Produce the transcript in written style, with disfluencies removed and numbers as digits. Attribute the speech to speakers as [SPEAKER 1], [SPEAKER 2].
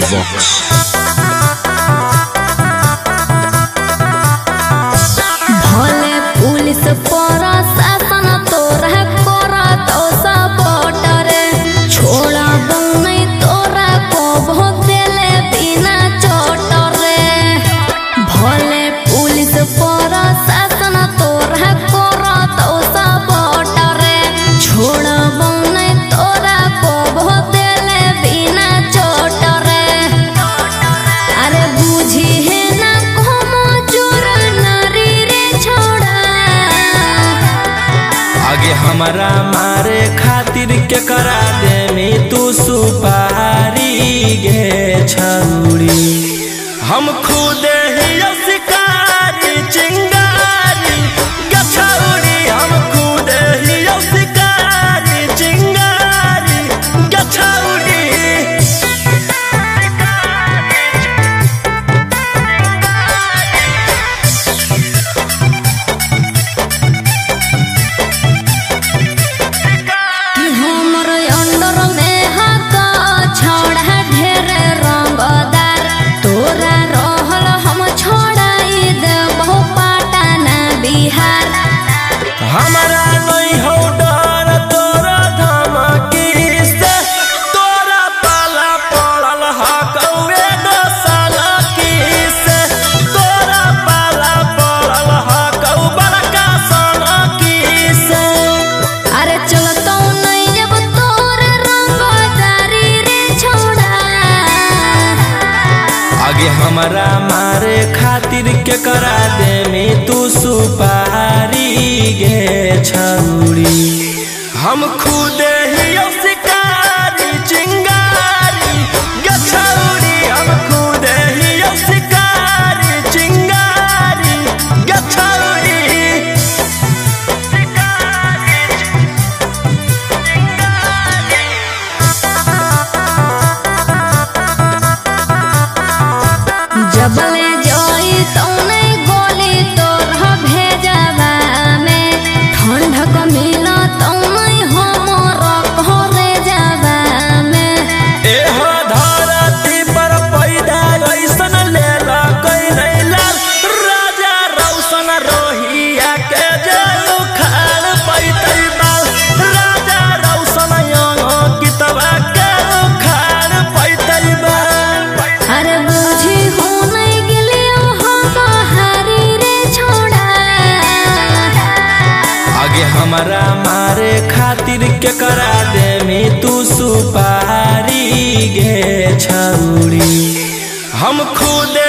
[SPEAKER 1] Box.
[SPEAKER 2] भले police प्रशासन तोरा करत सपोर्ट रे, छोड़ब नहीं तोरा को भोग देले बिना चोट रे। भले पुलिस प्रशासन तोरा करत सपोर्ट रे, छोड़ब नहीं तोरा को भोग देले बिना चोट रे। अरे बुझी है ना
[SPEAKER 3] आगे हमारा मारे खातिर के करा दे में तू सुपारी गे छौड़ी। हम खुद ही शिकारी चिंगारी गे छौड़ी, हम खुद ही शिकारी चिंगारी गे छौड़ी। हमारा नहीं हो डर तोरा धमकी से, तोरा पाला पड़ल हकौए दोसाला की से, तोरा पाला पड़ल हकौ बड़का साला की से।
[SPEAKER 2] अरे चलतो नहीं अब तोर रंगदारी रे छोड़ा।
[SPEAKER 3] आगे हमारा मारे खातिर के करा दे में तू सुपारी गे छौड़ी। हम खुद ही शिकारी चिंगारी गे छौड़ी, हम खुद ही शिकारी चिंगारी गे छौड़ी।
[SPEAKER 2] जबले जोई तो नहीं गोली तोर भेजवा में, ठंडक मिला तो नहीं हमर घरे जावा में।
[SPEAKER 3] एह धरती पर पैदा ऐसन लेला कोई नहीं लाल, राजा रौशन रोहिया के जे उखाड़ पैतै बाल, राजा रौशन यंगो कितवा के उखाड़ पैतै बाल।
[SPEAKER 2] अरे बुझी हो नहीं गिलियो हम हारी रे छोड़ा।
[SPEAKER 3] आगे हमारा मारे खातिर के करा दे में तू सुपारी गे छौड़ी। हम खुद